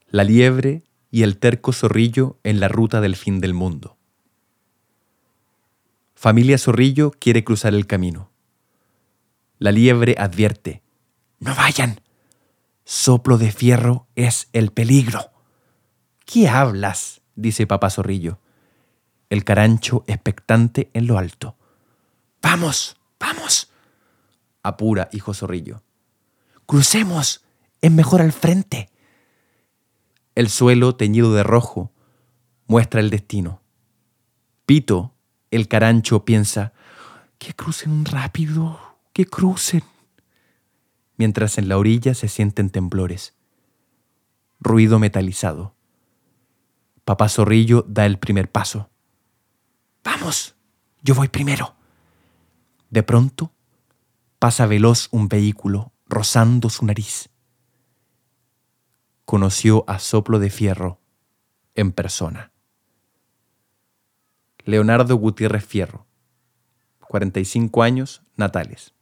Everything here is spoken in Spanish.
La liebre y el terco zorrillo en la ruta del fin del mundo. Familia Zorrillo quiere cruzar el camino. La liebre advierte: «¡No vayan! Soplo de fierro es el peligro». «¿Qué hablas?», dice papá Zorrillo. El carancho expectante en lo alto. «¡Vamos! ¡Vamos!», apura hijo Zorrillo. «¡Crucemos! Es mejor al frente». El suelo teñido de rojo muestra el destino. Pito, el carancho, piensa: «Que crucen rápido, que crucen». Mientras en la orilla se sienten temblores. Ruido metalizado. Papá Zorrillo da el primer paso. «Vamos, yo voy primero». De pronto pasa veloz un vehículo rozando su nariz. Conoció a Soplo de Fierro en persona. Leonardo Gutiérrez Fierro, 45 años, Natales.